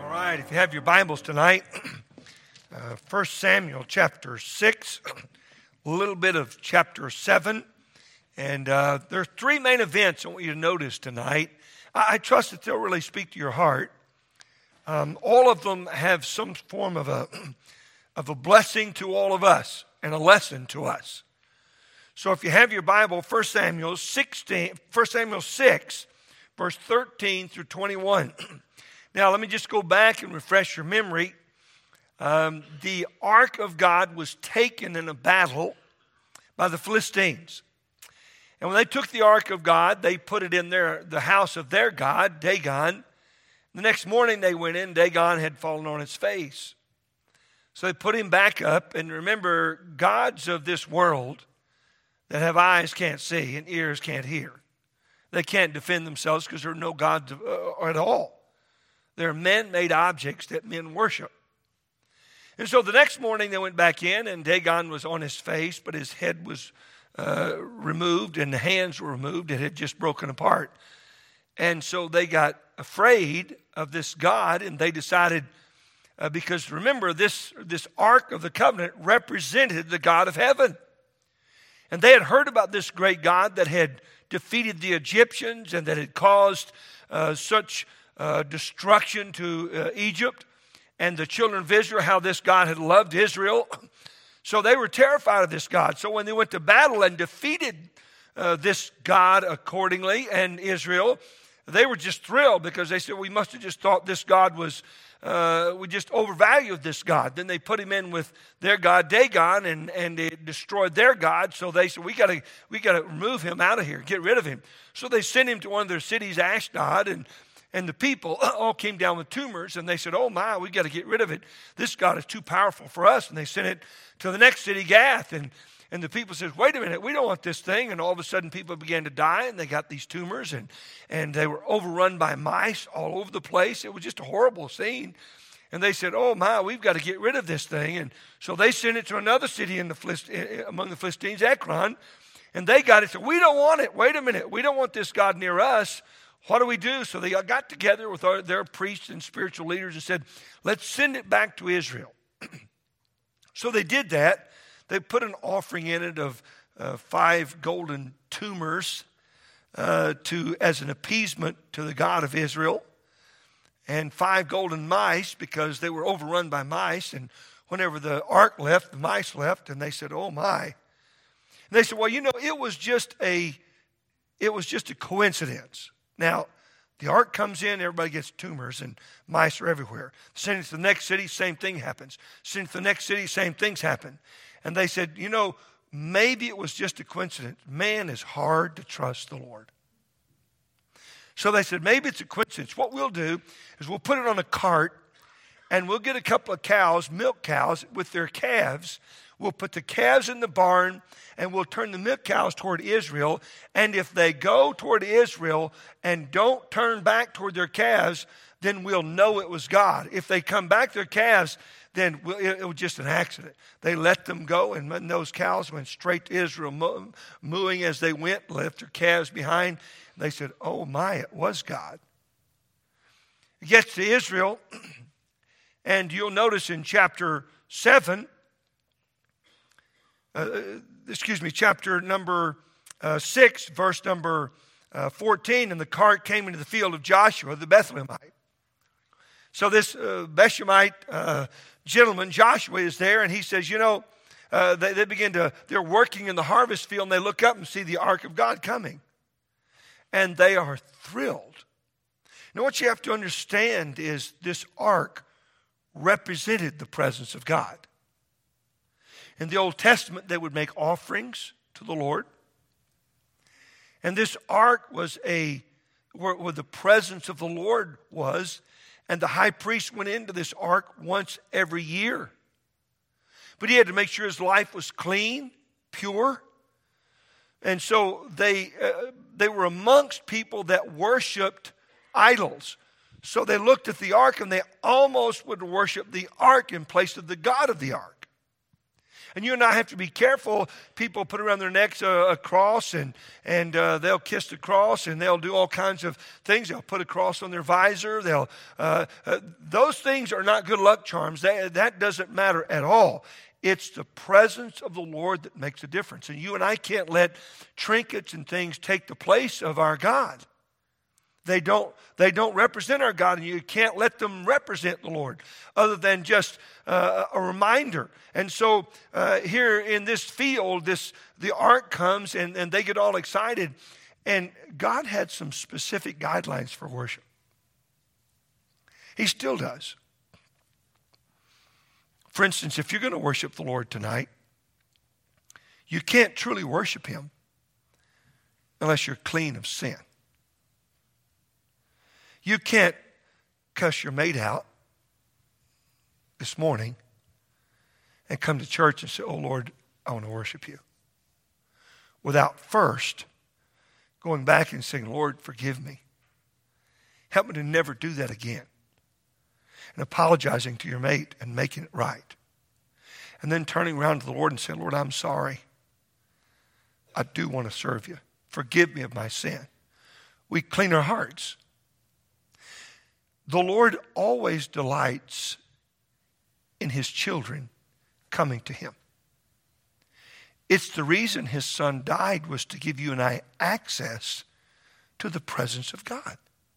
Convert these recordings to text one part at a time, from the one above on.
right, if you have your Bibles tonight, 1 Samuel chapter 6, a little bit of chapter 7, and there are three main events I want you to notice tonight. I trust that they'll really speak to your heart. All of them have some form of a blessing to all of us and a lesson to us. So if you have your Bible, 1 Samuel 6, verse 13 through 21. Now, let me just go back and refresh your memory. The ark of God was taken in a battle by the Philistines. And when they took the ark of God, they put it in the house of their god, Dagon. The next morning they went in, Dagon had fallen on his face. So they put him back up. And remember, gods of this world that have eyes can't see and ears can't hear. They can't defend themselves because there are no gods at all. They're man-made objects that men worship. And so the next morning they went back in, and Dagon was on his face, but his head was removed and the hands were removed. It had just broken apart. And so they got afraid of this God, and they decided, because remember, this Ark of the Covenant represented the God of heaven. And they had heard about this great God that had defeated the Egyptians and that had caused such destruction to Egypt and the children of Israel, how this God had loved Israel. So they were terrified of this God. So when they went to battle and defeated this God accordingly and Israel, they were just thrilled because they said, we must have just thought this God was, we just overvalued this God. Then they put him in with their God Dagon and they destroyed their God. So they said, we got to remove him out of here, get rid of him. So they sent him to one of their cities, Ashdod, and the people all came down with tumors, and they said, oh my, we got to get rid of it. This God is too powerful for us. And they sent it to the next city, Gath, and the people said, wait a minute, we don't want this thing. And all of a sudden people began to die, and they got these tumors, and they were overrun by mice all over the place. It was just a horrible scene. And they said, oh my, we've got to get rid of this thing. And so they sent it to another city among the Philistines, Ekron, and they got it. So we don't want it. Wait a minute, we don't want this God near us. What do we do? So they got together with their priests and spiritual leaders and said, let's send it back to Israel. So they did that. They put an offering in it of 5 golden tumors as an appeasement to the God of Israel, and 5 golden mice because they were overrun by mice. And whenever the ark left, the mice left, and they said, oh my. And they said, well, it was just a coincidence. Now, the ark comes in, everybody gets tumors, and mice are everywhere. Send it to the next city, same thing happens. Send it to the next city, same things happen. And they said, maybe it was just a coincidence. Man is hard to trust the Lord. So they said, maybe it's a coincidence. What we'll do is we'll put it on a cart, and we'll get a couple of cows, milk cows, with their calves. We'll put the calves in the barn, and we'll turn the milk cows toward Israel. And if they go toward Israel and don't turn back toward their calves, then we'll know it was God. If they come back their calves, then it was just an accident. They let them go, and those cows went straight to Israel, mooing as they went, left their calves behind. They said, oh my, it was God. It gets to Israel, and you'll notice in chapter 7, chapter number 6, verse number 14, and the cart came into the field of Joshua, the Bethlehemite. So this Bethlehemite gentleman, Joshua, is there, and he says, they're working in the harvest field, and they look up and see the ark of God coming. And they are thrilled. Now, what you have to understand is this ark represented the presence of God. In the Old Testament, they would make offerings to the Lord. And this ark was where the presence of the Lord was. And the high priest went into this ark once every year. But he had to make sure his life was clean, pure. And so they were amongst people that worshiped idols. So they looked at the ark and they almost would worship the ark in place of the God of the ark. And you and I have to be careful. People put around their necks a cross, and they'll kiss the cross, and they'll do all kinds of things. They'll put a cross on their visor. Those things are not good luck charms. That doesn't matter at all. It's the presence of the Lord that makes a difference. And you and I can't let trinkets and things take the place of our God. They don't represent our God, and you can't let them represent the Lord other than just a reminder. And so here in this field, the ark comes, and they get all excited. And God had some specific guidelines for worship. He still does. For instance, if you're going to worship the Lord tonight, you can't truly worship Him unless you're clean of sin. You can't cuss your mate out this morning and come to church and say, "Oh, Lord, I want to worship you," without first going back and saying, "Lord, forgive me. Help me to never do that again." And apologizing to your mate and making it right. And then turning around to the Lord and saying, "Lord, I'm sorry. I do want to serve you. Forgive me of my sin." We clean our hearts. The Lord always delights in His children coming to Him. It's the reason His Son died, was to give you and I access to the presence of God.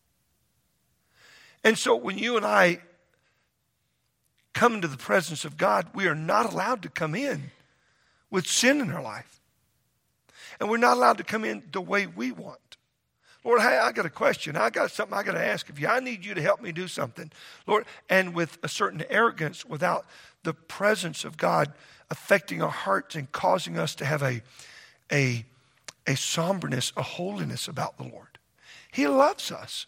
And so when you and I come into the presence of God, we are not allowed to come in with sin in our life. And we're not allowed to come in the way we want. "Lord, hey, I got a question. I got something I got to ask of you. I need you to help me do something." Lord, and with a certain arrogance, without the presence of God affecting our hearts and causing us to have a somberness, a holiness about the Lord. He loves us.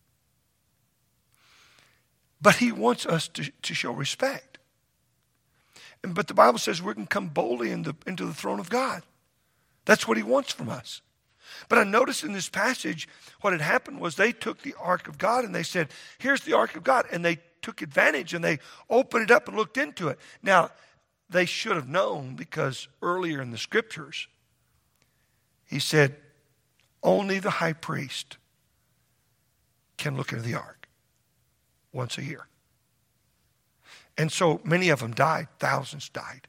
But He wants us to show respect. But the Bible says we can come boldly into the throne of God. That's what He wants from us. But I noticed in this passage, what had happened was they took the ark of God and they said, "Here's the ark of God." And they took advantage and they opened it up and looked into it. Now, they should have known, because earlier in the scriptures, He said, only the high priest can look into the ark once a year. And so many of them died. Thousands died.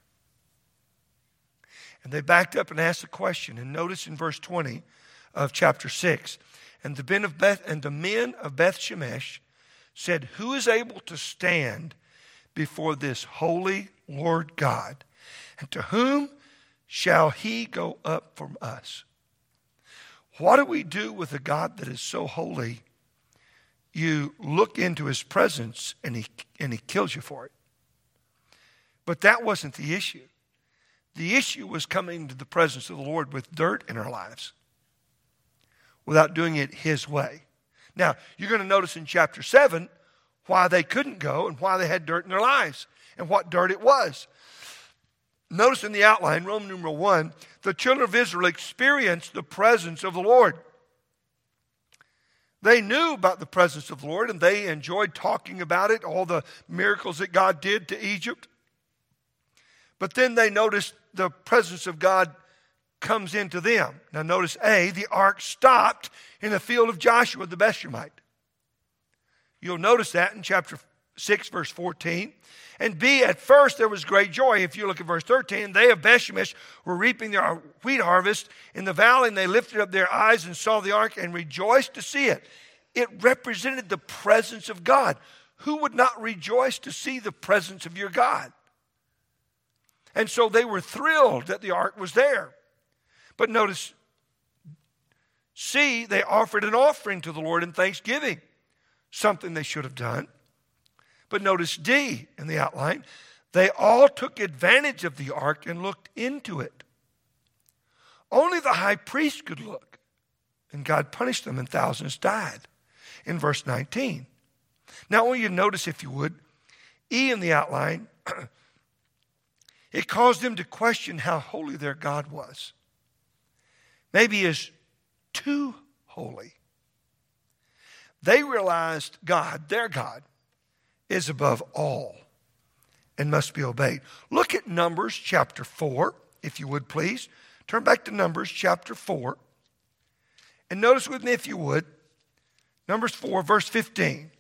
And they backed up and asked the question. And notice in verse 20 of chapter 6, and the men of Beth Shemesh said, "Who is able to stand before this holy Lord God? And to whom shall He go up from us?" What do we do with a God that is so holy? You look into His presence and He kills you for it. But that wasn't the issue. The issue was coming to the presence of the Lord with dirt in our lives without doing it His way. Now, you're going to notice in chapter 7 why they couldn't go and why they had dirt in their lives and what dirt it was. Notice in the outline, Roman numeral 1, the children of Israel experienced the presence of the Lord. They knew about the presence of the Lord and they enjoyed talking about it, all the miracles that God did to Egypt. But then they noticed the presence of God comes into them. Now notice A, the ark stopped in the field of Joshua the Bethshemite. You'll notice that in chapter 6, verse 14. And B, at first there was great joy. If you look at verse 13, they of Bethshemesh were reaping their wheat harvest in the valley, and they lifted up their eyes and saw the ark and rejoiced to see it. It represented the presence of God. Who would not rejoice to see the presence of your God? And so they were thrilled that the ark was there. But notice, C, they offered an offering to the Lord in thanksgiving, something they should have done. But notice D in the outline, they all took advantage of the ark and looked into it. Only the high priest could look, and God punished them and thousands died in verse 19. Now I want you to notice, if you would, E in the outline, it caused them to question how holy their God was. Maybe He is too holy. They realized God, their God, is above all and must be obeyed. Look at Numbers chapter 4, if you would please. Turn back to Numbers chapter 4. And notice with me, if you would, Numbers 4, verse 15.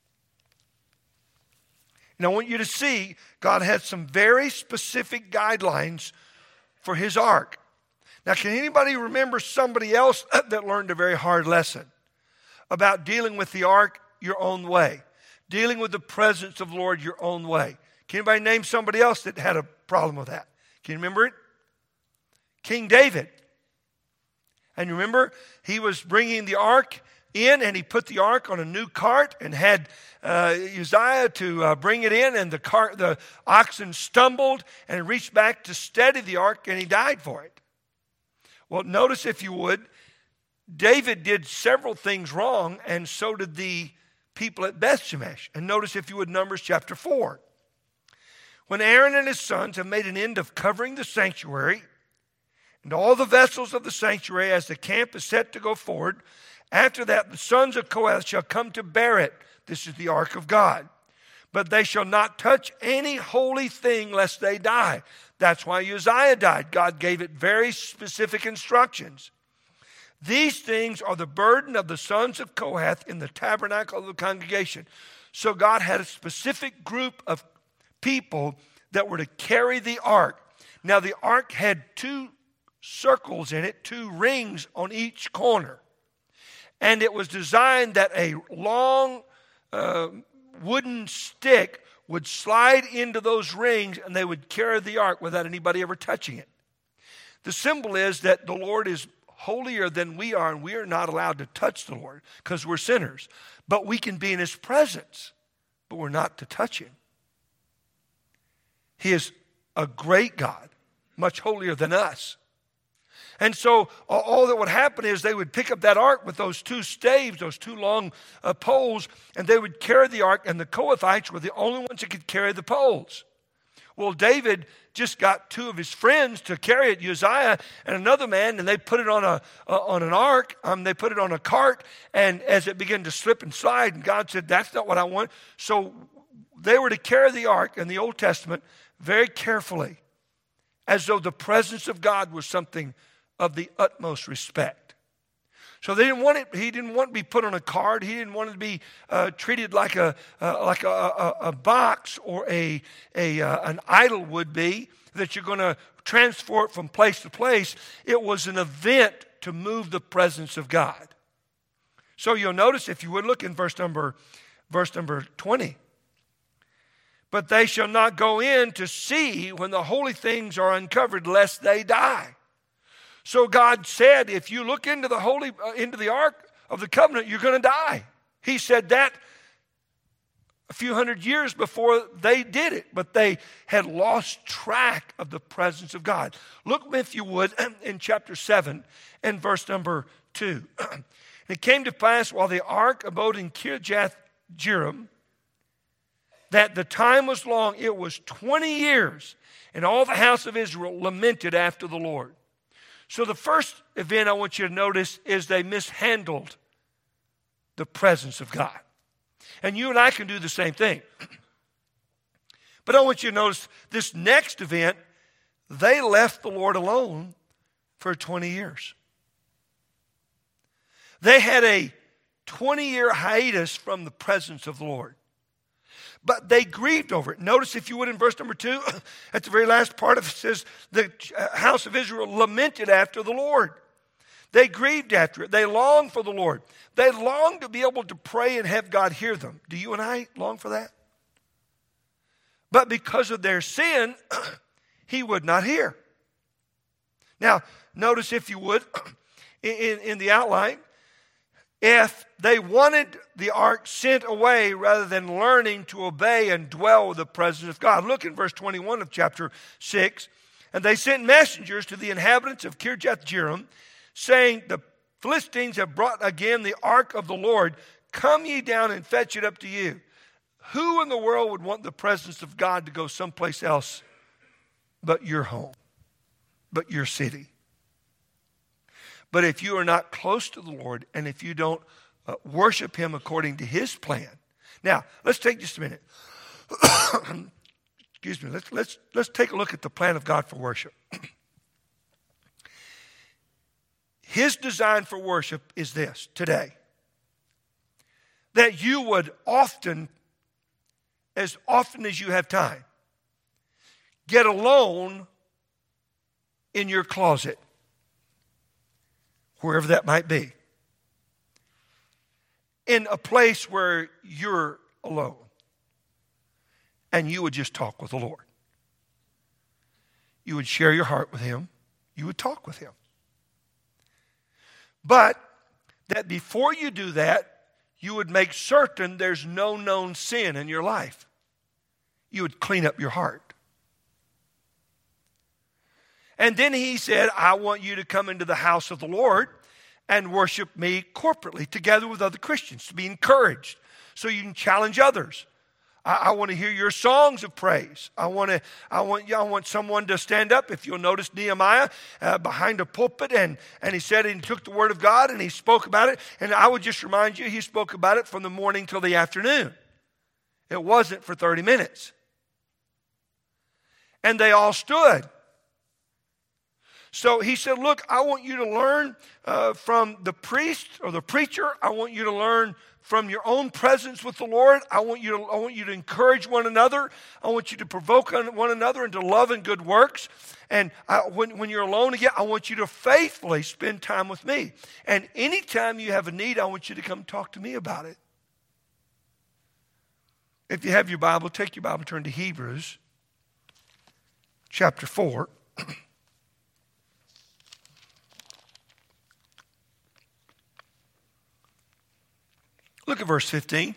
And I want you to see God had some very specific guidelines for his ark. Now, can anybody remember somebody else that learned a very hard lesson about dealing with the ark your own way, dealing with the presence of the Lord your own way? Can anybody name somebody else that had a problem with that? Can you remember it? King David. And you remember, he was bringing the ark in, and he put the ark on a new cart and had Uzziah to bring it in, and the oxen stumbled and reached back to steady the ark, and he died for it. Well, notice, if you would, David did several things wrong, and so did the people at Bethshemesh. And notice, if you would, Numbers chapter 4. When Aaron and his sons have made an end of covering the sanctuary and all the vessels of the sanctuary as the camp is set to go forward, after that the sons of Kohath shall come to bear it. This is the ark of God. But they shall not touch any holy thing lest they die. That's why Uzziah died. God gave it very specific instructions. These things are the burden of the sons of Kohath in the tabernacle of the congregation. So God had a specific group of people that were to carry the ark. Now the ark had 2 circles in it, 2 rings on each corner. And it was designed that a long wooden stick would slide into those rings, and they would carry the ark without anybody ever touching it. The symbol is that the Lord is holier than we are, and we are not allowed to touch the Lord because we're sinners. But we can be in his presence, but we're not to touch him. He is a great God, much holier than us. And so all that would happen is they would pick up that ark with those 2 staves, those 2 long poles, and they would carry the ark, and the Kohathites were the only ones that could carry the poles. Well, David just got 2 of his friends to carry it, Uzziah and another man, and they put it on an ark. They put it on a cart, and as it began to slip and slide, and God said, that's not what I want. So they were to carry the ark in the Old Testament very carefully, as though the presence of God was something of the utmost respect. So they didn't want it. He didn't want to be put on a cart. He didn't want it to be treated like a box or an idol would be, that you're going to transport from place to place. It was an event to move the presence of God. So you'll notice, if you would look in verse number 20. But they shall not go in to see when the holy things are uncovered, lest they die. So God said, if you look into the ark of the covenant, you're going to die. He said that a few hundred years before they did it, but they had lost track of the presence of God. Look, if you would, in chapter 7 and verse number 2. It came to pass while the ark abode in Kirjath-jearim, that the time was long, it was 20 years, and all the house of Israel lamented after the Lord. So the first event I want you to notice is they mishandled the presence of God. And you and I can do the same thing. But I want you to notice this next event, they left the Lord alone for 20 years. They had a 20-year hiatus from the presence of the Lord. But they grieved over it. Notice, if you would, in verse number 2, at the very last part of it says, the house of Israel lamented after the Lord. They grieved after it. They longed for the Lord. They longed to be able to pray and have God hear them. Do you and I long for that? But because of their sin, he would not hear. Now, notice, if you would, in the outline, if they wanted the ark sent away rather than learning to obey and dwell with the presence of God. Look in verse 21 of chapter 6. And they sent messengers to the inhabitants of Kirjath-jearim, saying, the Philistines have brought again the ark of the Lord. Come ye down and fetch it up to you. Who in the world would want the presence of God to go someplace else but your home, but your city? But if you are not close to the Lord, and if you don't worship him according to his plan. Now, let's take just a minute. Excuse me. Let's take a look at the plan of God for worship. His design for worship is this today. That you would as often as you have time, get alone in your closet, wherever that might be, in a place where you're alone, and you would just talk with the Lord. You would share your heart with Him. You would talk with Him. But that before you do that, you would make certain there's no known sin in your life. You would clean up your heart. And then He said, I want you to come into the house of the Lord and worship me corporately, together with other Christians, to be encouraged, so you can challenge others. I want to hear your songs of praise. I want someone to stand up. If you'll notice Nehemiah behind a pulpit, and he said, and he took the word of God and he spoke about it. And I would just remind you, he spoke about it from the morning till the afternoon. It wasn't for 30 minutes. And they all stood. So he said, look, I want you to learn from the priest or the preacher. I want you to learn from your own presence with the Lord. I want you to encourage one another. I want you to provoke one another into love and good works. And when you're alone again, I want you to faithfully spend time with me. And anytime you have a need, I want you to come talk to me about it. If you have your Bible, take your Bible and turn to Hebrews chapter 4. Look at verse 15.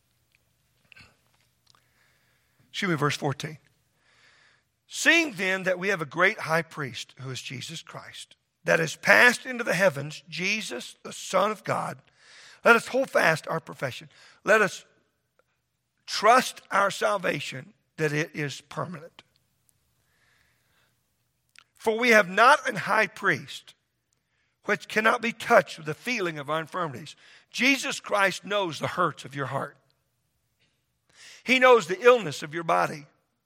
Excuse me, verse 14. Seeing then that we have a great high priest, who is Jesus Christ, that has passed into the heavens, Jesus, the Son of God, let us hold fast our profession. Let us trust our salvation, that it is permanent. For we have not an high priest which cannot be touched with the feeling of our infirmities. Jesus Christ knows the hurts of your heart. He knows the illness of your body.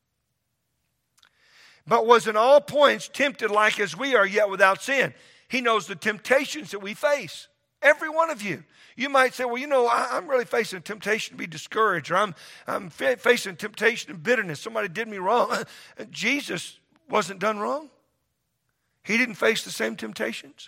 But was in all points tempted like as we are, yet without sin. He knows the temptations that we face. Every one of you. You might say, well, you know, I'm really facing a temptation to be discouraged, or I'm facing temptation of bitterness. Somebody did me wrong. Jesus wasn't done wrong. He didn't face the same temptations.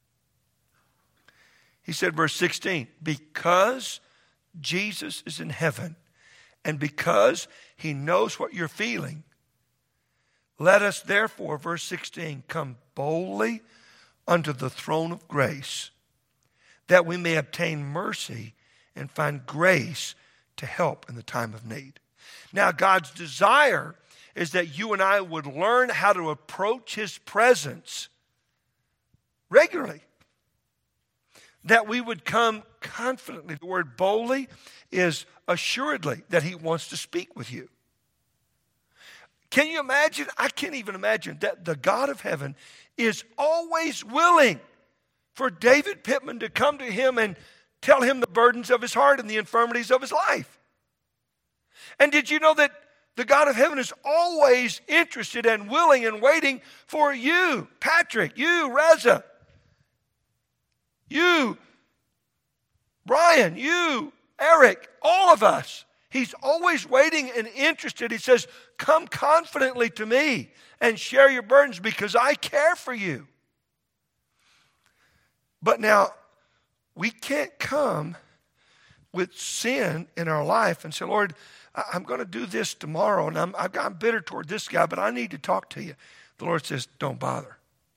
He said, verse 16, because Jesus is in heaven and because He knows what you're feeling, let us therefore, verse 16, come boldly unto the throne of grace, that we may obtain mercy and find grace to help in the time of need. Now, God's desire is that you and I would learn how to approach His presence regularly. That we would come confidently. The word boldly is assuredly, that He wants to speak with you. Can you imagine? I can't even imagine that the God of heaven is always willing for David Pittman to come to Him and tell him the burdens of his heart and the infirmities of his life. And did you know that the God of heaven is always interested and willing and waiting for you, Patrick, you, Reza, you, Brian, you, Eric, all of us. He's always waiting and interested. He says, come confidently to me and share your burdens because I care for you. But now, we can't come with sin in our life and say, Lord, I'm going to do this tomorrow and I'm bitter toward this guy, but I need to talk to you. The Lord says, don't bother.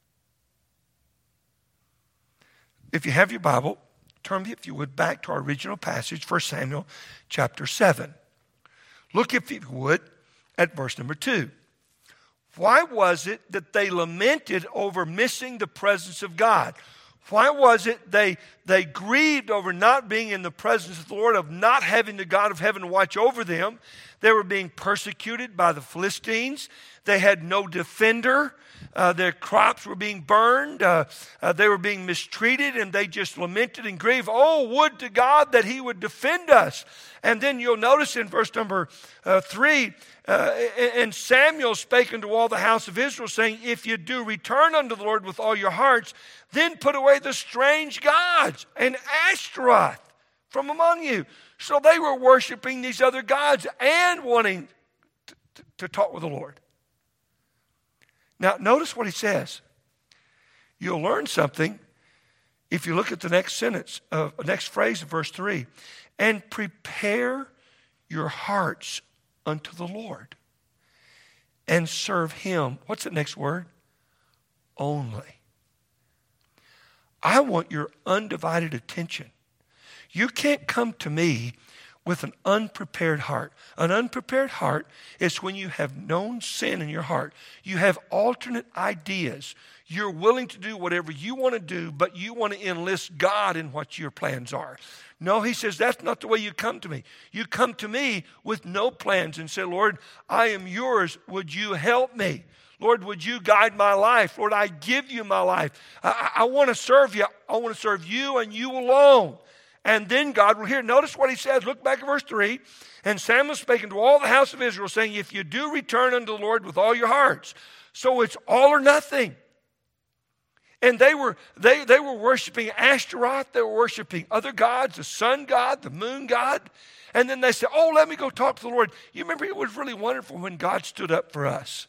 If you have your Bible, turn, if you would, back to our original passage, 1 Samuel chapter 7. Look, if you would, at verse number 2. Why was it that they lamented over missing the presence of God? Why was it they grieved over not being in the presence of the Lord, of not having the God of heaven watch over them? They were being persecuted by the Philistines. They had no defender. Their crops were being burned. They were being mistreated, and they just lamented and grieved. Oh, would to God that He would defend us. And then you'll notice in verse number 3, and Samuel spake unto all the house of Israel, saying, if you do return unto the Lord with all your hearts, then put away the strange gods and Ashtaroth from among you. So they were worshiping these other gods and wanting to talk with the Lord. Now, notice what he says. You'll learn something if you look at the next sentence, next phrase of verse 3. And prepare your hearts unto the Lord and serve him. What's the next word? Only. I want your undivided attention. You can't come to me with an unprepared heart. An unprepared heart is when you have known sin in your heart. You have alternate ideas. You're willing to do whatever you want to do, but you want to enlist God in what your plans are. No, he says, that's not the way you come to me. You come to me with no plans and say, Lord, I am yours. Would you help me? Lord, would you guide my life? Lord, I give you my life. I want to serve you. I want to serve you and you alone. And then God will hear. Notice what he says. Look back at verse 3. And Samuel spake unto all the house of Israel, saying, if you do return unto the Lord with all your hearts. So it's all or nothing. And they were worshiping Ashtaroth. They were worshiping other gods, the sun god, the moon god. And then they said, oh, let me go talk to the Lord. You remember, it was really wonderful when God stood up for us.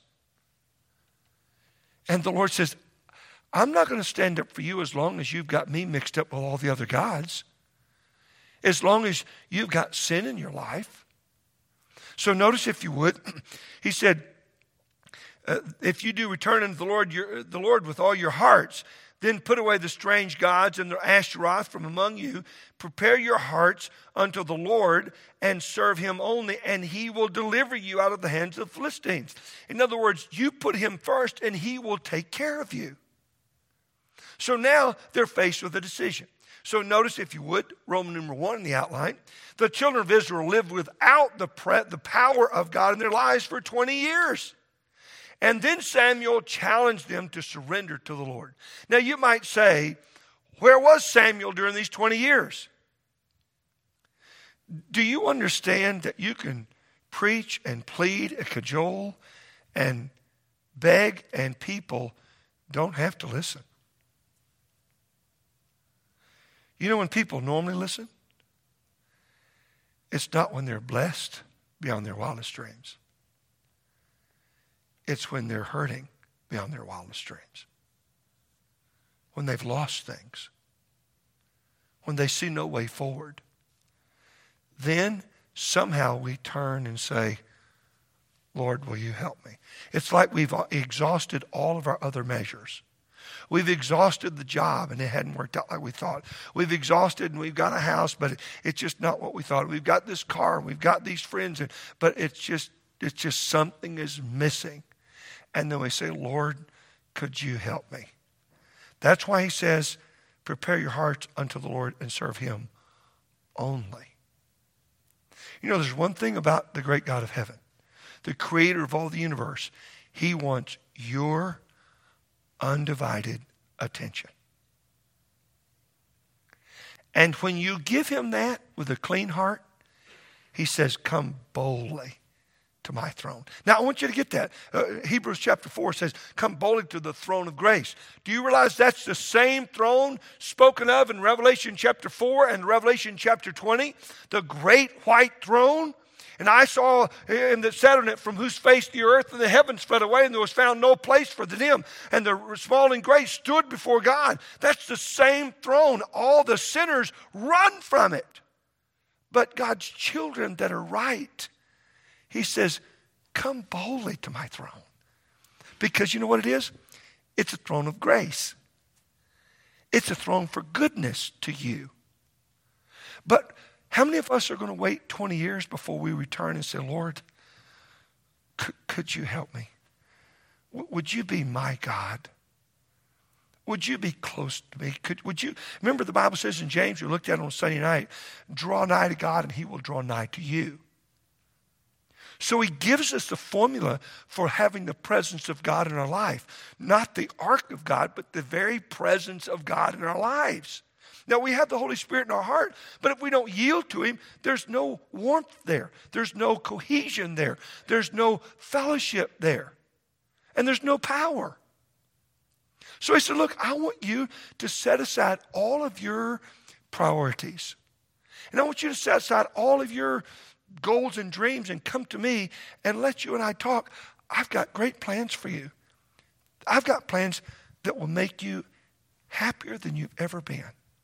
And the Lord says, I'm not going to stand up for you as long as you've got me mixed up with all the other gods. As long as you've got sin in your life. So notice, if you would, he said, if you do return unto the Lord with all your hearts, then put away the strange gods and the Ashtaroth from among you. Prepare your hearts unto the Lord and serve him only, and he will deliver you out of the hands of the Philistines. In other words, you put him first and he will take care of you. So now they're faced with a decision. So notice, if you would, Roman number 1 in the outline. The children of Israel lived without the power of God in their lives for 20 years. And then Samuel challenged them to surrender to the Lord. Now you might say, where was Samuel during these 20 years? Do you understand that you can preach and plead and cajole and beg and people don't have to listen? You know when people normally listen? It's not when they're blessed beyond their wildest dreams. It's when they're hurting beyond their wildest dreams. When they've lost things. When they see no way forward. Then somehow we turn and say, Lord, will you help me? It's like we've exhausted all of our other measures. We've exhausted the job and it hadn't worked out like we thought. We've exhausted and we've got a house, but it's just not what we thought. We've got this car and we've got these friends, but it's just something is missing. And then we say, Lord, could you help me? That's why he says, prepare your hearts unto the Lord and serve him only. You know, there's one thing about the great God of heaven, the creator of all the universe. He wants your undivided attention. And when you give him that with a clean heart, he says, come boldly to my throne. Now, I want you to get that. Hebrews chapter 4 says, come boldly to the throne of grace. Do you realize that's the same throne spoken of in Revelation chapter 4 and Revelation chapter 20? The great white throne. And I saw him that sat on it, from whose face the earth and the heavens fled away, and there was found no place for them. And the small and great stood before God. That's the same throne. All the sinners run from it. But God's children that are right, he says, come boldly to my throne. Because you know what it is? It's a throne of grace. It's a throne for goodness to you. But how many of us are going to wait 20 years before we return and say, Lord, could you help me? Would you be my God? Would you be close to me? Would you remember the Bible says in James, we looked at it on Sunday night, draw nigh to God and he will draw nigh to you. So he gives us the formula for having the presence of God in our life. Not the ark of God, but the very presence of God in our lives. Now, we have the Holy Spirit in our heart, but if we don't yield to him, there's no warmth there. There's no cohesion there. There's no fellowship there. And there's no power. So he said, look, I want you to set aside all of your priorities. And I want you to set aside all of your goals and dreams and come to me and let you and I talk. I've got great plans for you. I've got plans that will make you happier than you've ever been.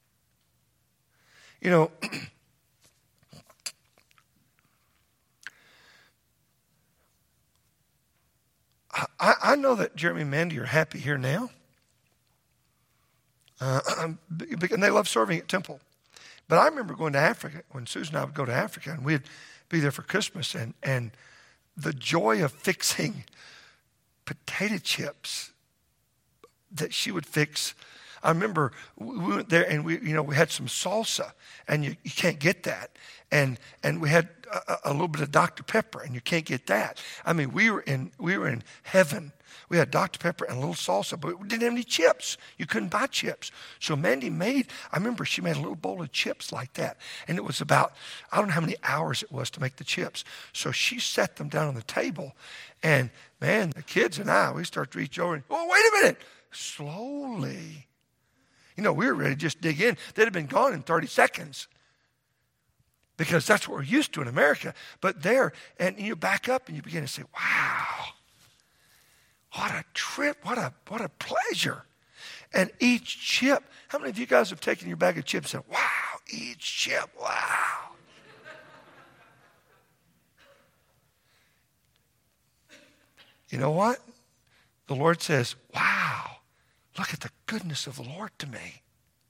You know, I know that Jeremy and Mandy are happy here now. And they love serving at Temple. But I remember going to Africa, when Susan and I would go to Africa, and we'd be there for Christmas, and the joy of fixing potato chips that she would fix. I remember we went there and we had some salsa, and you can't get that. And we had a little bit of Dr. Pepper, and you can't get that. I mean, we were in heaven. We had Dr. Pepper and a little salsa, but we didn't have any chips. You couldn't buy chips. So Mandy I remember she made a little bowl of chips like that. And it was about, I don't know how many hours it was to make the chips. So she set them down on the table. And man, the kids and I, we start to reach over and, oh, wait a minute. Slowly. We were ready to just dig in. They'd have been gone in 30 seconds. Because that's what we're used to in America. But there, and you back up and you begin to say, wow. What a trip, what a pleasure. And each chip, how many of you guys have taken your bag of chips and said, wow, each chip, wow. You know what? The Lord says, wow, look at the goodness of the Lord to me.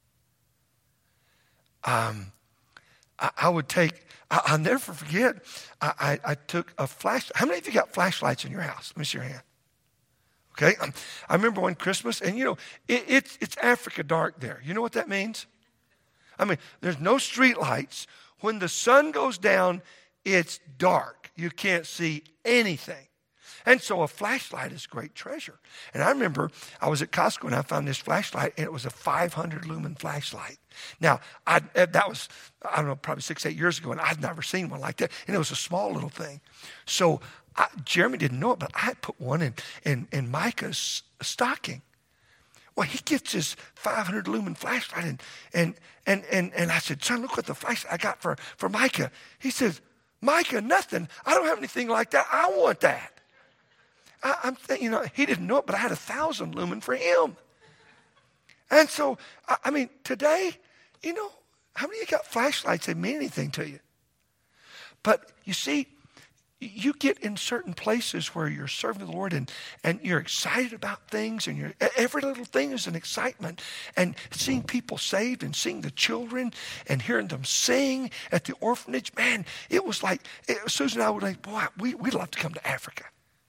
I'll never forget, I took a flashlight. How many of you got flashlights in your house? Let me see your hand. Okay, I remember one Christmas, and it's Africa dark there. You know what that means? I mean, there's no street lights. When the sun goes down, it's dark. You can't see anything. And so a flashlight is a great treasure. And I remember I was at Costco and I found this flashlight, and it was a 500 lumen flashlight. Now, that was, I don't know, probably 6-8 years ago, and I'd never seen one like that. And it was a small little thing. So Jeremy didn't know it, but I put one in Micah's stocking. Well, he gets his 500 lumen flashlight, and I said, son, look what the flashlight I got for Micah. He says, Micah, nothing. I don't have anything like that. I want that. I'm thinking, he didn't know it, but I had 1,000 lumen for him. And so, I mean, today, how many of you got flashlights that mean anything to you? But you see, you get in certain places where you're serving the Lord and you're excited about things, and every little thing is an excitement. And seeing people saved and seeing the children and hearing them sing at the orphanage, man, it was like, Susan and I would like, boy, we'd love to come to Africa.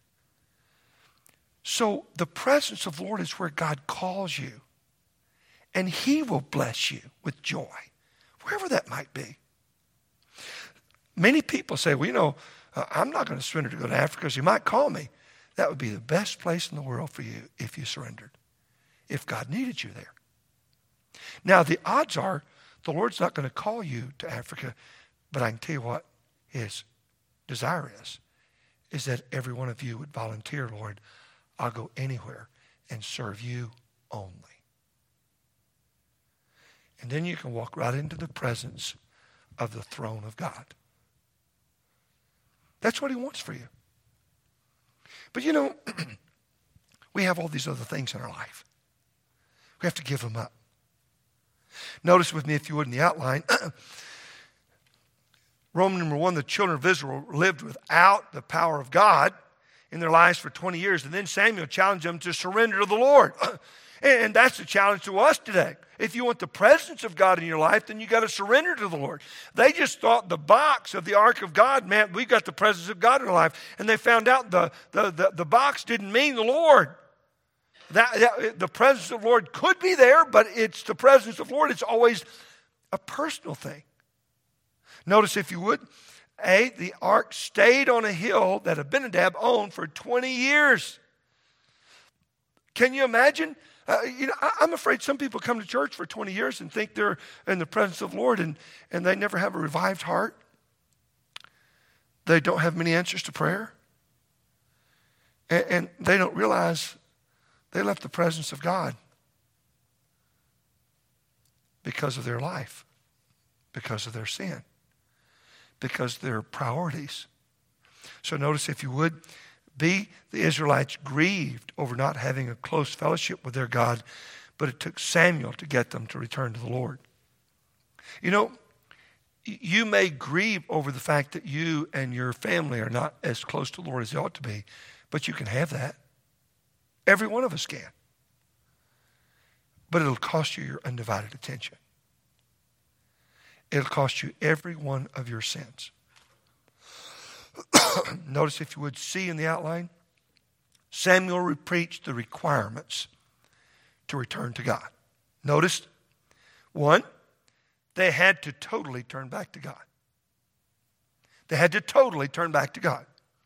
So the presence of the Lord is where God calls you, and he will bless you with joy, wherever that might be. Many people say, well, I'm not going to surrender to go to Africa, because you might call me. That would be the best place in the world for you if you surrendered, if God needed you there. Now, the odds are the Lord's not going to call you to Africa, but I can tell you what his desire is that every one of you would volunteer, Lord, I'll go anywhere and serve you only. And then you can walk right into the presence of the throne of God. That's what he wants for you. But we have all these other things in our life. We have to give them up. Notice with me, if you would, in the outline, Roman number 1, the children of Israel lived without the power of God in their lives for 20 years. And then Samuel challenged them to surrender to the Lord. And that's the challenge to us today. If you want the presence of God in your life, then you got to surrender to the Lord. They just thought the box of the ark of God meant we got the presence of God in our life. And they found out the box didn't mean the Lord. That the presence of the Lord could be there, but it's the presence of the Lord. It's always a personal thing. Notice, if you would, the ark stayed on a hill that Abinadab owned for 20 years. Can you imagine I'm afraid some people come to church for 20 years and think they're in the presence of the Lord, and they never have a revived heart. They don't have many answers to prayer. And they don't realize they left the presence of God because of their life, because of their sin, because of their priorities. So notice, if you would, the Israelites grieved over not having a close fellowship with their God, but it took Samuel to get them to return to the Lord. You know, you may grieve over the fact that you and your family are not as close to the Lord as they ought to be, but you can have that. Every one of us can. But it'll cost you your undivided attention. It'll cost you every one of your sins. Notice, if you would, see in the outline, Samuel preached the requirements to return to God. Notice, 1, they had to totally turn back to God. They had to totally turn back to God.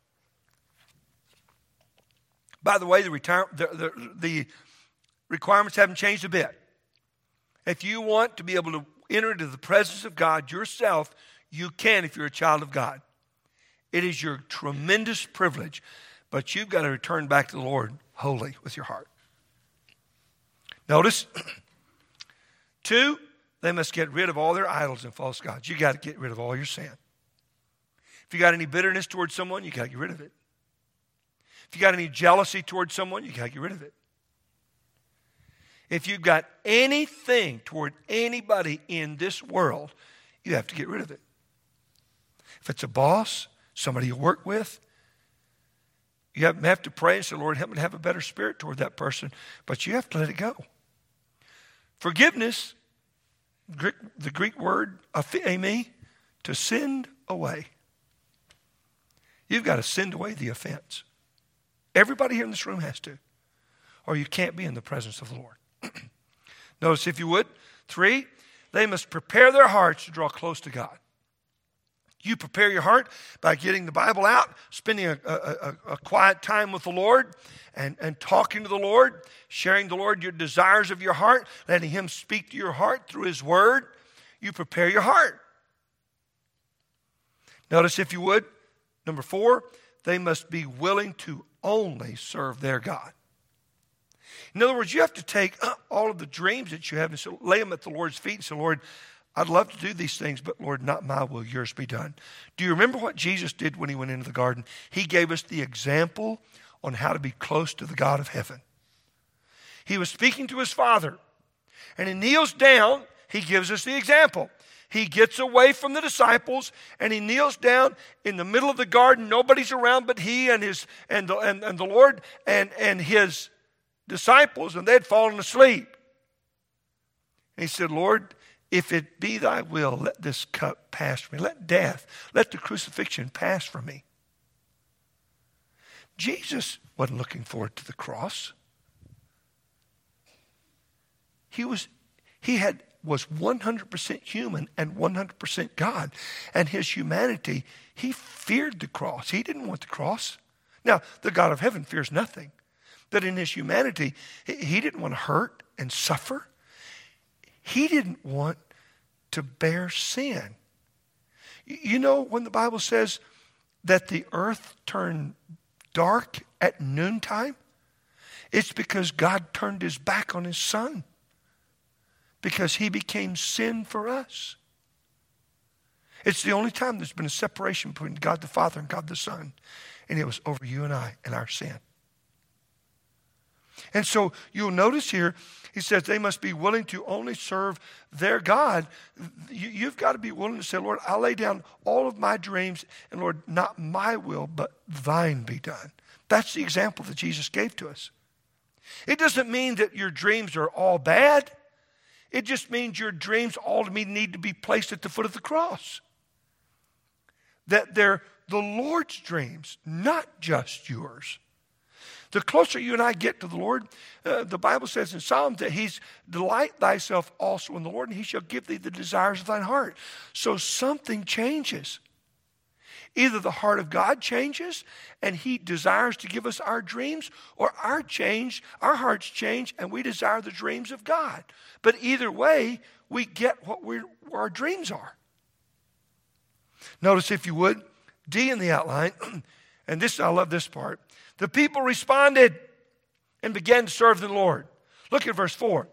By the way, the requirements haven't changed a bit. If you want to be able to enter into the presence of God yourself, you can if you're a child of God. It is your tremendous privilege, but you've got to return back to the Lord wholly with your heart. Notice, 2, they must get rid of all their idols and false gods. You got to get rid of all your sin. If you got any bitterness towards someone, you got to get rid of it. If you got any jealousy towards someone, you got to get rid of it. If you've got anything toward anybody in this world, you have to get rid of it. If it's a boss, somebody you work with, you have to pray and say, Lord, help me to have a better spirit toward that person. But you have to let it go. Forgiveness, the Greek word, aphemi, to send away. You've got to send away the offense. Everybody here in this room has to, or you can't be in the presence of the Lord. Notice, if you would, 3, they must prepare their hearts to draw close to God. You prepare your heart by getting the Bible out, spending a quiet time with the Lord, and talking to the Lord, sharing the Lord your desires of your heart, letting Him speak to your heart through His Word. You prepare your heart. Notice, if you would, number 4, they must be willing to only serve their God. In other words, you have to take all of the dreams that you have and so lay them at the Lord's feet and say, Lord, I'd love to do these things, but Lord, not my will, yours be done. Do you remember what Jesus did when He went into the garden? He gave us the example on how to be close to the God of heaven. He was speaking to His Father, and He kneels down. He gives us the example. He gets away from the disciples, and He kneels down in the middle of the garden. Nobody's around but He and the Lord and His disciples, and they had fallen asleep. And He said, Lord, if it be Thy will, let this cup pass from me. Let death, let the crucifixion pass from me. Jesus wasn't looking forward to the cross. He was 100% human and 100% God. And His humanity, He feared the cross. He didn't want the cross. Now, the God of heaven fears nothing. But in His humanity, He didn't want to hurt and suffer. He didn't want to bear sin. You know, when the Bible says that the earth turned dark at noontime, it's because God turned His back on His Son. Because He became sin for us. It's the only time there's been a separation between God the Father and God the Son. And it was over you and I and our sin. And so you'll notice here, He says they must be willing to only serve their God. You've got to be willing to say, Lord, I'll lay down all of my dreams, and Lord, not my will, but Thine be done. That's the example that Jesus gave to us. It doesn't mean that your dreams are all bad. It just means your dreams ultimately need to be placed at the foot of the cross. That they're the Lord's dreams, not just yours. The closer you and I get to the Lord, the Bible says in Psalms that He's delight thyself also in the Lord, and He shall give thee the desires of thine heart. So something changes. Either the heart of God changes and he desires to give us our dreams, or our hearts change and we desire the dreams of God. But either way, we get what our dreams are. Notice, if you would, D in the outline, and I love this part. The people responded and began to serve the Lord. Look at verse 4.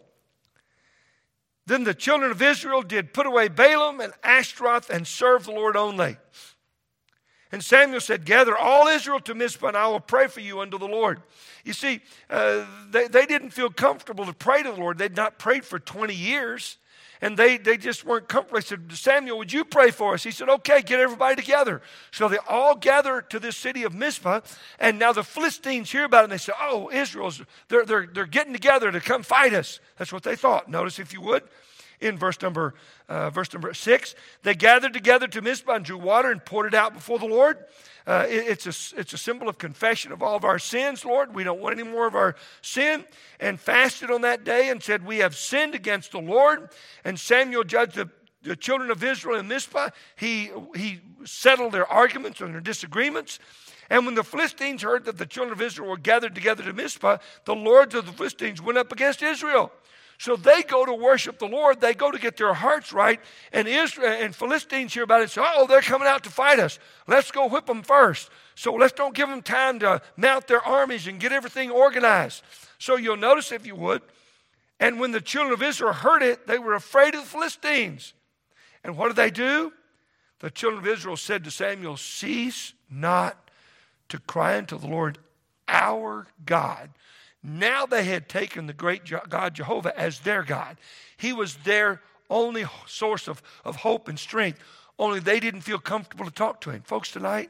Then the children of Israel did put away Balaam and Ashtaroth and serve the Lord only. And Samuel said, gather all Israel to Mizpah, and I will pray for you unto the Lord. You see, they didn't feel comfortable to pray to the Lord. They'd not prayed for 20 years. And they just weren't comfortable. They said, Samuel, would you pray for us? He said, okay, get everybody together. So they all gather to this city of Mizpah. And now the Philistines hear about it. And they say, oh, they're getting together to come fight us. That's what they thought. Notice, if you would, in verse number 6, they gathered together to Mizpah and drew water and poured it out before the Lord. It's a symbol of confession of all of our sins, Lord. We don't want any more of our sin. And fasted on that day and said, we have sinned against the Lord. And Samuel judged the children of Israel in Mizpah. He settled their arguments and their disagreements. And when the Philistines heard that the children of Israel were gathered together to Mizpah, the lords of the Philistines went up against Israel. So they go to worship the Lord. They go to get their hearts right. And Israel and Philistines hear about it and say, oh, they're coming out to fight us. Let's go whip them first. So let's don't give them time to mount their armies and get everything organized. So you'll notice, if you would, and when the children of Israel heard it, they were afraid of the Philistines. And what did they do? The children of Israel said to Samuel, cease not to cry unto the Lord our God. Now they had taken the great God Jehovah as their God. He was their only source of hope and strength. Only they didn't feel comfortable to talk to him. Folks, tonight,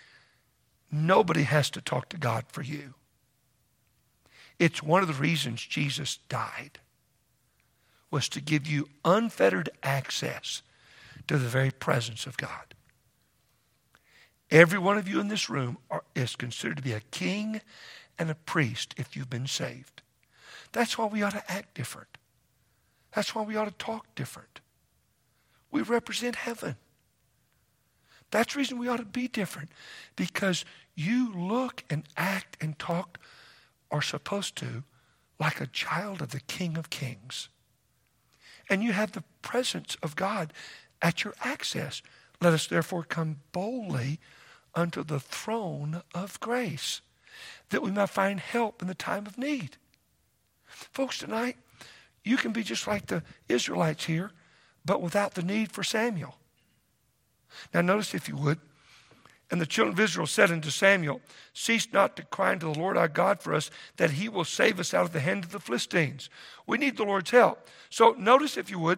nobody has to talk to God for you. It's one of the reasons Jesus died, was to give you unfettered access to the very presence of God. Every one of you in this room is considered to be a king and a priest if you've been saved. That's why we ought to act different. That's why we ought to talk different. We represent heaven. That's the reason we ought to be different, because you look and act and talk, are supposed to, like a child of the King of Kings. And you have the presence of God at your access. Let us therefore come boldly unto the throne of grace, that we might find help in the time of need. Folks, tonight, you can be just like the Israelites here, but without the need for Samuel. Now notice, if you would, and the children of Israel said unto Samuel, cease not to cry unto the Lord our God for us, that he will save us out of the hand of the Philistines. We need the Lord's help. So notice, if you would,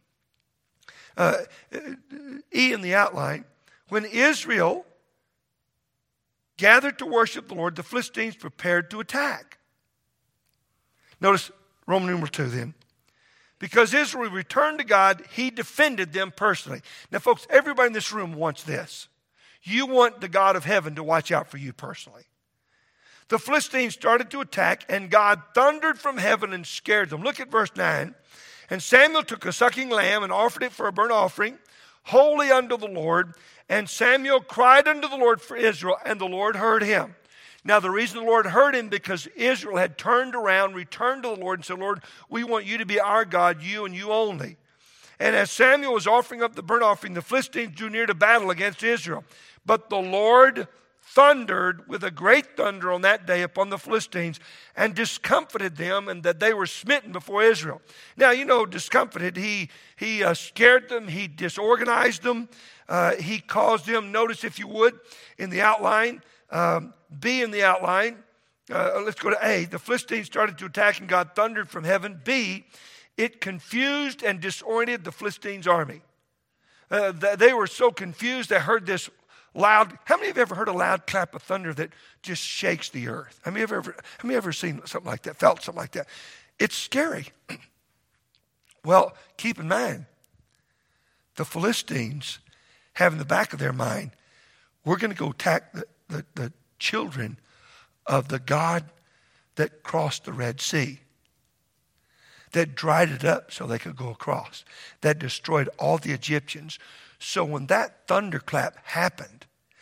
E in the outline, when Israel gathered to worship the Lord, the Philistines prepared to attack. Notice Roman numeral 2 then. Because Israel returned to God, he defended them personally. Now, folks, everybody in this room wants this. You want the God of heaven to watch out for you personally. The Philistines started to attack, and God thundered from heaven and scared them. Look at verse 9. And Samuel took a sucking lamb and offered it for a burnt offering, holy unto the Lord. And Samuel cried unto the Lord for Israel, and the Lord heard him. Now, the reason the Lord heard him, because Israel had turned around, returned to the Lord, and said, Lord, we want you to be our God, you and you only. And as Samuel was offering up the burnt offering, the Philistines drew near to battle against Israel. But the Lord thundered with a great thunder on that day upon the Philistines and discomfited them, and that they were smitten before Israel. Now, you know, discomfited, he scared them, he disorganized them, he caused them, notice if you would, in the outline, B in the outline, let's go to A. The Philistines started to attack and God thundered from heaven. B, it confused and disoriented the Philistines' army. They were so confused, they heard this loud. How many of you have ever heard a loud clap of thunder that just shakes the earth? How many of you ever seen something like that, felt something like that? It's scary. Well, keep in mind, the Philistines have in the back of their mind, we're going to go attack the children of the God that crossed the Red Sea, that dried it up so they could go across, that destroyed all the Egyptians. So when that thunderclap happened,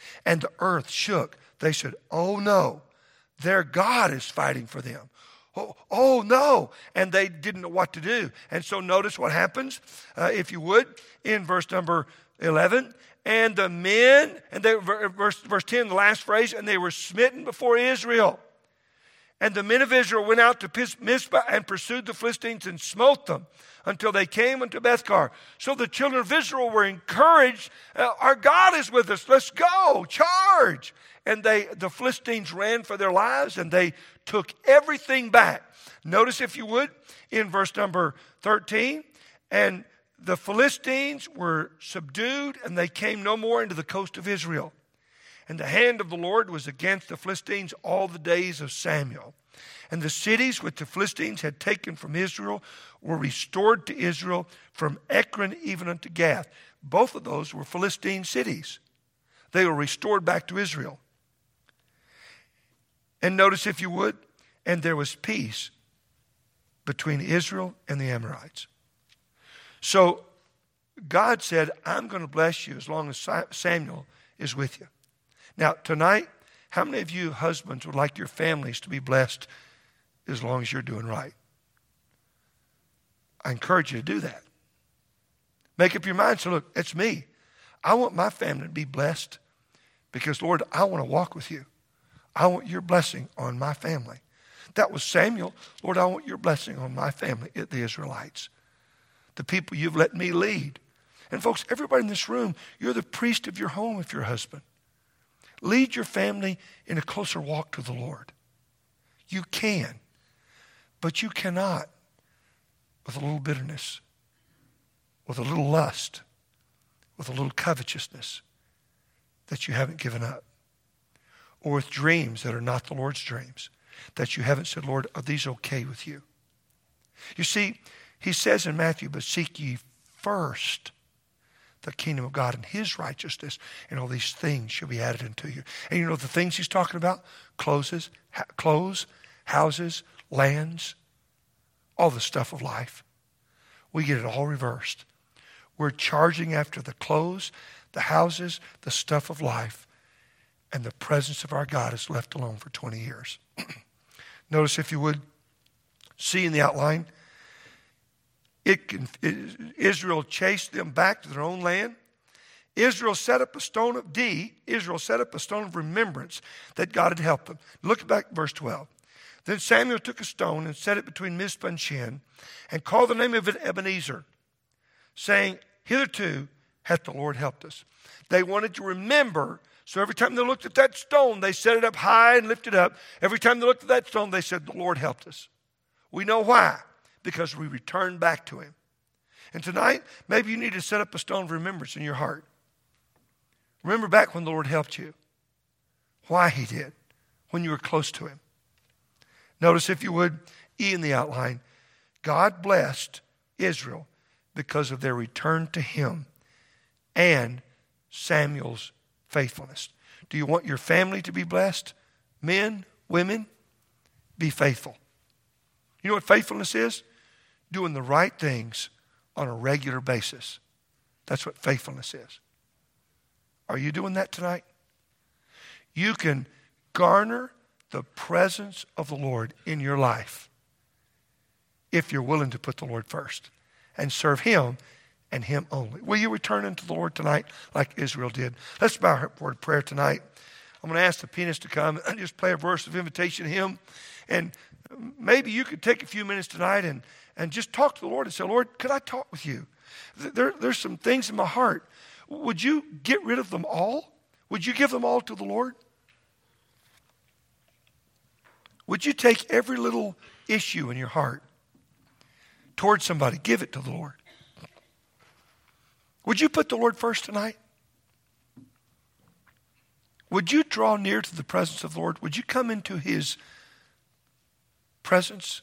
and the earth shook. They said, oh no, their God is fighting for them. Oh no. And they didn't know what to do. And so notice what happens, if you would, in verse number 11. And the men, and they, verse 10, the last phrase, and they were smitten before Israel. And the men of Israel went out to Mizpah and pursued the Philistines and smote them until they came unto Bethkar. So the children of Israel were encouraged. Our God is with us. Let's go. Charge. And the Philistines ran for their lives, and they took everything back. Notice, if you would, in verse number 13, and the Philistines were subdued, and they came no more into the coast of Israel. And the hand of the Lord was against the Philistines all the days of Samuel. And the cities which the Philistines had taken from Israel were restored to Israel from Ekron even unto Gath. Both of those were Philistine cities. They were restored back to Israel. And notice, if you would, and there was peace between Israel and the Amorites. So God said, I'm going to bless you as long as Samuel is with you. Now, tonight, how many of you husbands would like your families to be blessed as long as you're doing right? I encourage you to do that. Make up your mind. So look, it's me. I want my family to be blessed because, Lord, I want to walk with you. I want your blessing on my family. That was Samuel. Lord, I want your blessing on my family, the Israelites, the people you've let me lead. And folks, everybody in this room, you're the priest of your home if you're a husband. Lead your family in a closer walk to the Lord. You can, but you cannot with a little bitterness, with a little lust, with a little covetousness that you haven't given up, or with dreams that are not the Lord's dreams, that you haven't said, Lord, are these okay with you? You see, he says in Matthew, but seek ye first the kingdom of God and his righteousness, and all these things shall be added unto you. And you know the things he's talking about? Clothes, houses, lands, all the stuff of life. We get it all reversed. We're charging after the clothes, the houses, the stuff of life, and the presence of our God is left alone for 20 years. Notice, if you would, see in the outline, Israel chased them back to their own land. Israel set up a stone of remembrance that God had helped them. Look back at verse 12. Then Samuel took a stone and set it between Mizpah and Shin, and called the name of it Ebenezer, saying, hitherto hath the Lord helped us. They wanted to remember, so every time they looked at that stone, they set it up high and lifted up. Every time they looked at that stone, they said, the Lord helped us. We know why. Because we return back to him. And tonight, maybe you need to set up a stone of remembrance in your heart. Remember back when the Lord helped you. Why he did. When you were close to him. Notice, if you would, E in the outline. God blessed Israel because of their return to him and Samuel's faithfulness. Do you want your family to be blessed? Men, women, be faithful. You know what faithfulness is? Doing the right things on a regular basis. That's what faithfulness is. Are you doing that tonight? You can garner the presence of the Lord in your life if you're willing to put the Lord first and serve him and him only. Will you return unto the Lord tonight like Israel did? Let's bow our word of prayer tonight. I'm going to ask the pianist to come and just play a verse of invitation to him. And maybe you could take a few minutes tonight and just talk to the Lord and say, Lord, could I talk with you? There's some things in my heart. Would you get rid of them all? Would you give them all to the Lord? Would you take every little issue in your heart towards somebody, give it to the Lord? Would you put the Lord first tonight? Would you draw near to the presence of the Lord? Would you come into his presence,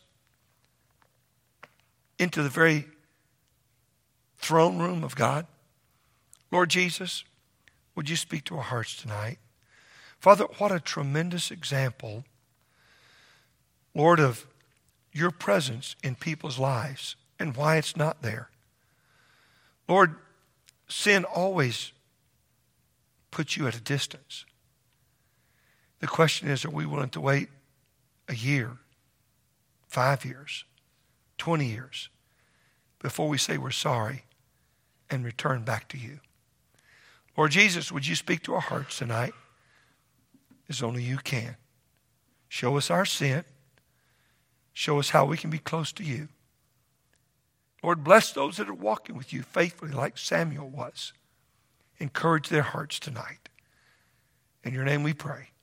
into the very throne room of God? Lord Jesus, would you speak to our hearts tonight? Father, what a tremendous example, Lord, of your presence in people's lives and why it's not there. Lord, sin always put you at a distance. The question is, are we willing to wait a year, 5 years, 20 years before we say we're sorry and return back to you? Lord Jesus, would you speak to our hearts tonight as only you can? Show us our sin. Show us how we can be close to you. Lord, bless those that are walking with you faithfully like Samuel was. Encourage their hearts tonight. In your name we pray.